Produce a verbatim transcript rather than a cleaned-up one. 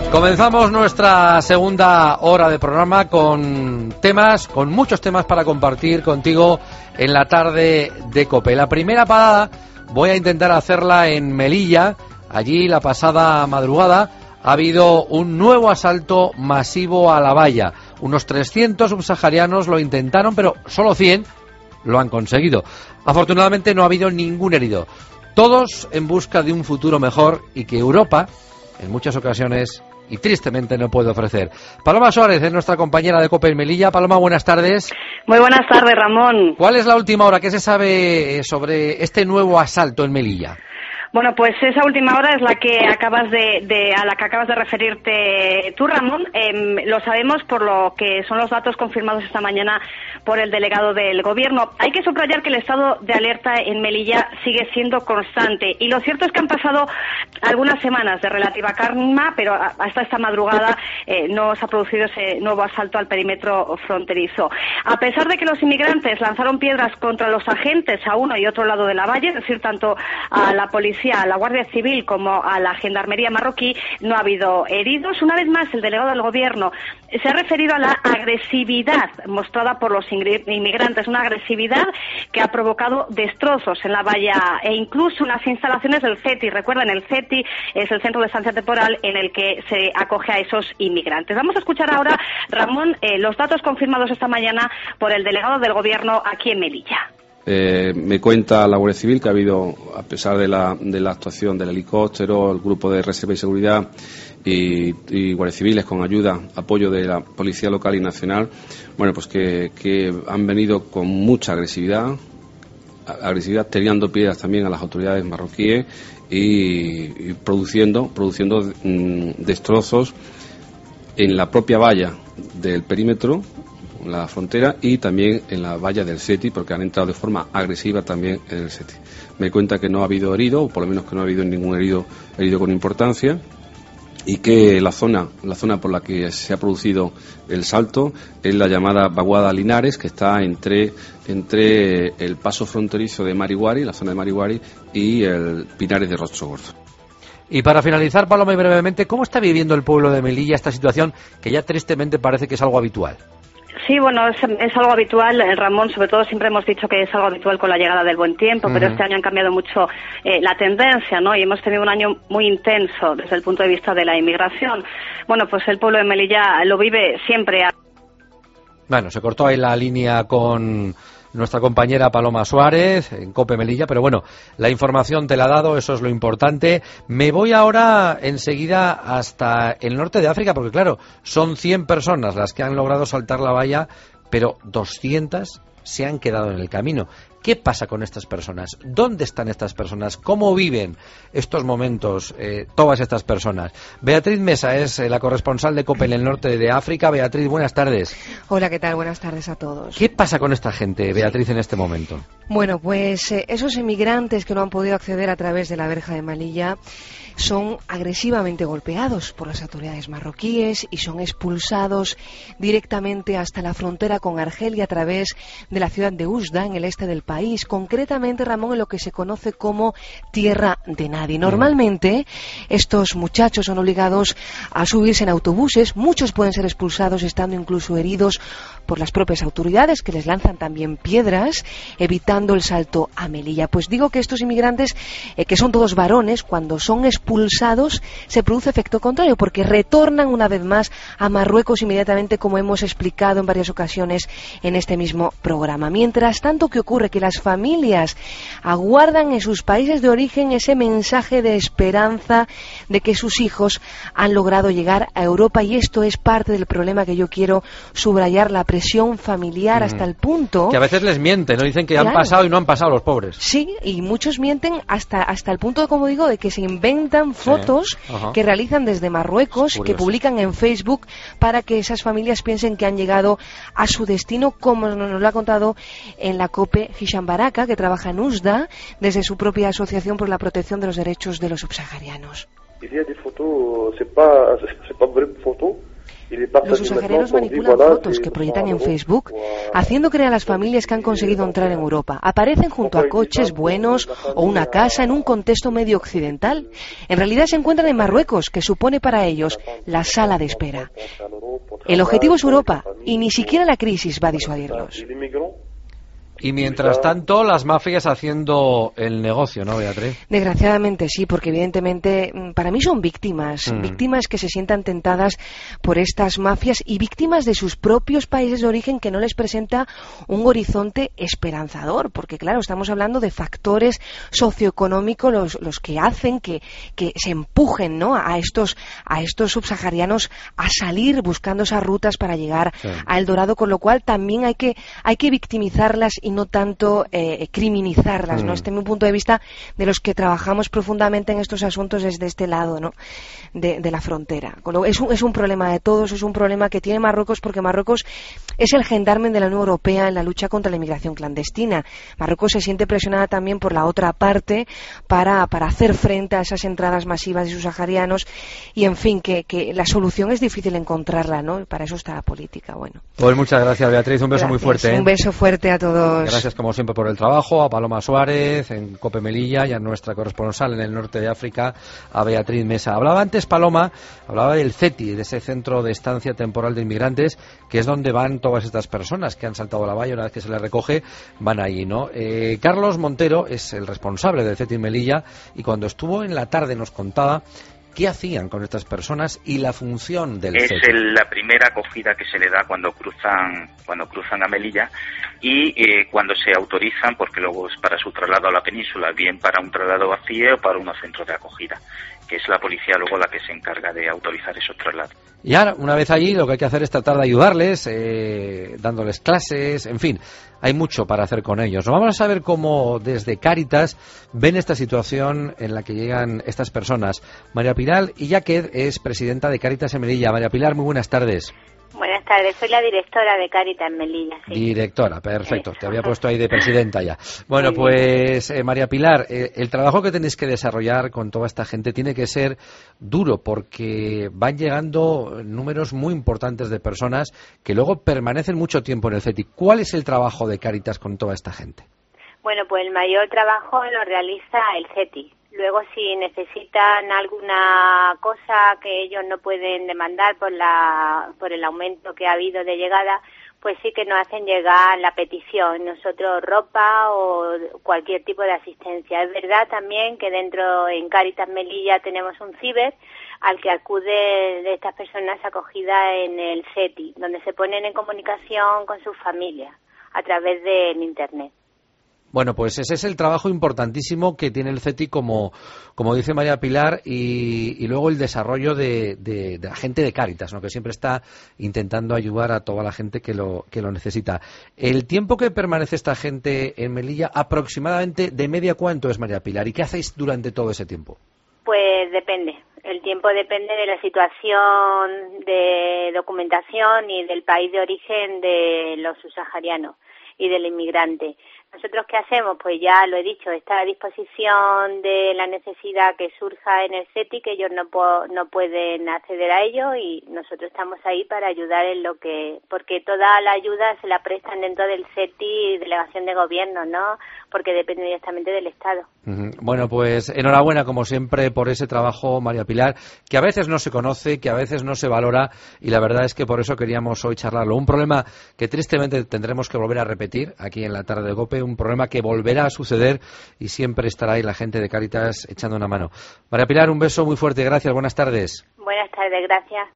Comenzamos nuestra segunda hora de programa con temas, con muchos temas para compartir contigo en la tarde de COPE. La primera parada voy a intentar hacerla en Melilla. Allí la pasada madrugada ha habido un nuevo asalto masivo a la valla. Unos trescientos subsaharianos lo intentaron, pero solo cien lo han conseguido. Afortunadamente no ha habido ningún herido. Todos en busca de un futuro mejor y que Europa, en muchas ocasiones y tristemente, no puede ofrecer. Paloma Suárez es nuestra compañera de COPE en Melilla. Paloma, buenas tardes. Muy buenas tardes, Ramón. ¿Cuál es la última hora? ¿Qué se sabe sobre este nuevo asalto en Melilla? Bueno, pues esa última hora es la que acabas de, de a la que acabas de referirte tú, Ramón. Eh, lo sabemos por lo que son los datos confirmados esta mañana por el delegado del Gobierno. Hay que subrayar que el estado de alerta en Melilla sigue siendo constante y lo cierto es que han pasado algunas semanas de relativa calma, pero hasta esta madrugada eh, no se ha producido ese nuevo asalto al perímetro fronterizo. A pesar de que los inmigrantes lanzaron piedras contra los agentes a uno y otro lado de la valla, es decir, tanto a la policía, a la Guardia Civil como a la Gendarmería marroquí, no ha habido heridos. Una vez más, el delegado del Gobierno se ha referido a la agresividad mostrada por los inmigrantes, una agresividad que ha provocado destrozos en la valla e incluso en las instalaciones del CETI. Recuerden, el CETI es el Centro de Estancia Temporal en el que se acoge a esos inmigrantes. Vamos a escuchar ahora, Ramón, eh, los datos confirmados esta mañana por el delegado del Gobierno aquí en Melilla. Eh, me cuenta la Guardia Civil que ha habido, a pesar de la, de la actuación del helicóptero, el grupo de reserva y seguridad y, y guardias civiles con ayuda, apoyo de la policía local y nacional, bueno, pues que, que han venido con mucha agresividad, agresividad tirando piedras también a las autoridades marroquíes y, y produciendo, produciendo mmm, destrozos en la propia valla del perímetro, la frontera, y también en la valla del CETI, porque han entrado de forma agresiva también en el CETI. Me cuenta que no ha habido herido, o por lo menos que no ha habido ningún herido herido con importancia, y que la zona la zona por la que se ha producido el salto es la llamada Vaguada Linares, que está entre entre el paso fronterizo de Mariguari, la zona de Mariguari, y el Pinares de Rostro Gordo. Y para finalizar, Paloma, y brevemente, ¿cómo está viviendo el pueblo de Melilla esta situación que ya tristemente parece que es algo habitual? Sí, bueno, es, es algo habitual, Ramón, sobre todo siempre hemos dicho que es algo habitual con la llegada del buen tiempo, uh-huh. pero este año han cambiado mucho eh, la tendencia, ¿no? Y hemos tenido un año muy intenso desde el punto de vista de la inmigración. Bueno, pues el pueblo de Melilla lo vive siempre. A... Bueno, se cortó ahí la línea con nuestra compañera Paloma Suárez en COPE Melilla, pero bueno, la información te la ha dado, eso es lo importante. Me voy ahora enseguida hasta el norte de África, porque claro, son cien personas las que han logrado saltar la valla, pero doscientas se han quedado en el camino. ¿Qué pasa con estas personas? ¿Dónde están estas personas? ¿Cómo viven estos momentos eh, todas estas personas? Beatriz Mesa es eh, la corresponsal de COPE en el norte de África. Beatriz, buenas tardes. Hola, ¿qué tal? Buenas tardes a todos. ¿Qué pasa con esta gente, Beatriz, en este momento? Bueno, pues eh, esos inmigrantes que no han podido acceder a través de la verja de Melilla son agresivamente golpeados por las autoridades marroquíes y son expulsados directamente hasta la frontera con Argelia a través de la ciudad de Oujda, en el este del país, concretamente, Ramón, en lo que se conoce como Tierra de Nadie. Normalmente estos muchachos son obligados a subirse en autobuses, muchos pueden ser expulsados estando incluso heridos por las propias autoridades, que les lanzan también piedras, evitando el salto a Melilla. Pues digo que estos inmigrantes, eh, que son todos varones, cuando son expulsados se produce efecto contrario, porque retornan una vez más a Marruecos inmediatamente, como hemos explicado en varias ocasiones en este mismo programa. Mientras tanto, ¿qué ocurre? Que las familias aguardan en sus países de origen ese mensaje de esperanza de que sus hijos han logrado llegar a Europa, y esto es parte del problema que yo quiero subrayar, la presión familiar, mm. hasta el punto... Que a veces les mienten, ¿no? Dicen que claro. han pasado y no han pasado los pobres. Sí, y muchos mienten hasta, hasta el punto, como digo, de que se inventan fotos sí. que realizan desde Marruecos, que publican en Facebook para que esas familias piensen que han llegado a su destino, como nos lo ha contado en la COPE Hisham Baraka, que trabaja en Oujda desde su propia asociación por la protección de los derechos de los subsaharianos. Il y a des photos, c'est pas, c'est pas vraie photo. Il Los subsaharianos manipulan fotos que proyectan en Facebook, haciendo creer a las familias que han conseguido entrar en Europa. Aparecen junto a coches buenos o una casa en un contexto medio occidental. En realidad se encuentran en Marruecos, que supone para ellos la sala de espera. El objetivo es Europa y ni siquiera la crisis va a disuadirlos. Y mientras tanto, las mafias haciendo el negocio, ¿no, Beatriz? Desgraciadamente sí, porque evidentemente para mí son víctimas, mm. víctimas que se sientan tentadas por estas mafias y víctimas de sus propios países de origen que no les presenta un horizonte esperanzador, porque claro, estamos hablando de factores socioeconómicos los, los que hacen que, que se empujen, ¿no?, a estos, a estos subsaharianos a salir buscando esas rutas para llegar sí. a El Dorado, con lo cual también hay que, hay que victimizarlas y no tanto eh, criminalizarlas, ¿no? Mm. Este es mi punto de vista de los que trabajamos profundamente en estos asuntos desde este lado, ¿no?, de, de la frontera. Es un, es un problema de todos, es un problema que tiene Marruecos, porque Marruecos es el gendarme de la Unión Europea en la lucha contra la inmigración clandestina. Marruecos se siente presionada también por la otra parte para, para hacer frente a esas entradas masivas de subsaharianos y, en fin, que, que la solución es difícil encontrarla, ¿no? Para eso está la política. Bueno. Pues muchas gracias, Beatriz. Un beso gracias. muy fuerte. ¿eh? Un beso fuerte a todos. Gracias como siempre por el trabajo, a Paloma Suárez en Cope Melilla y a nuestra corresponsal en el norte de África, a Beatriz Mesa. Hablaba antes Paloma, hablaba del CETI, de ese centro de estancia temporal de inmigrantes, que es donde van todas estas personas que han saltado la valla, una vez que se les recoge, van allí, ¿no? Eh, Carlos Montero es el responsable del CETI en Melilla y cuando estuvo en la tarde nos contaba ¿qué hacían con estas personas y la función del es CETI? Es la primera acogida que se le da cuando cruzan cuando cruzan a Melilla y eh, cuando se autorizan, porque luego es para su traslado a la península, bien para un traslado vacío o para unos centros de acogida, que es la policía luego la que se encarga de autorizar esos traslados. Y ahora, una vez allí, lo que hay que hacer es tratar de ayudarles, eh, dándoles clases, en fin, hay mucho para hacer con ellos. Vamos a saber cómo desde Cáritas ven esta situación en la que llegan estas personas. María Pilar Illaqued es presidenta de Cáritas en Melilla. María Pilar, muy buenas tardes. Buenas tardes, soy la directora de Cáritas en Melilla. Sí. Directora, perfecto, te había puesto ahí de presidenta ya. Bueno, pues eh, María Pilar, eh, el trabajo que tenéis que desarrollar con toda esta gente tiene que ser duro porque van llegando números muy importantes de personas que luego permanecen mucho tiempo en el CETI. ¿Cuál es el trabajo de Cáritas con toda esta gente? Bueno, pues el mayor trabajo lo realiza el CETI. Luego, si necesitan alguna cosa que ellos no pueden demandar por la por el aumento que ha habido de llegada, pues sí que nos hacen llegar la petición. Nosotros ropa o cualquier tipo de asistencia. Es verdad también que dentro en Cáritas Melilla tenemos un ciber al que acude de estas personas acogidas en el CETI, donde se ponen en comunicación con sus familias a través del Internet. Bueno, pues ese es el trabajo importantísimo que tiene el CETI, como, como dice María Pilar, y, y luego el desarrollo de, de, de la gente de Cáritas, ¿no?, que siempre está intentando ayudar a toda la gente que lo, que lo necesita. El tiempo que permanece esta gente en Melilla, aproximadamente, de media, ¿cuánto es, María Pilar? ¿Y qué hacéis durante todo ese tiempo? Pues depende. El tiempo depende de la situación de documentación y del país de origen de los subsaharianos y del inmigrante. ¿Nosotros qué hacemos? Pues ya lo he dicho, está a disposición de la necesidad que surja en el CETI, que ellos no, po- no pueden acceder a ello y nosotros estamos ahí para ayudar en lo que... Porque toda la ayuda se la prestan dentro del CETI y delegación de gobierno, ¿no? Porque depende directamente del Estado. Uh-huh. Bueno, pues enhorabuena, como siempre, por ese trabajo, María Pilar, que a veces no se conoce, que a veces no se valora y la verdad es que por eso queríamos hoy charlarlo. Un problema que tristemente tendremos que volver a repetir aquí en la tarde de COPE, un problema que volverá a suceder y siempre estará ahí la gente de Cáritas echando una mano. María Pilar, un beso muy fuerte, gracias, buenas tardes. Buenas tardes, gracias.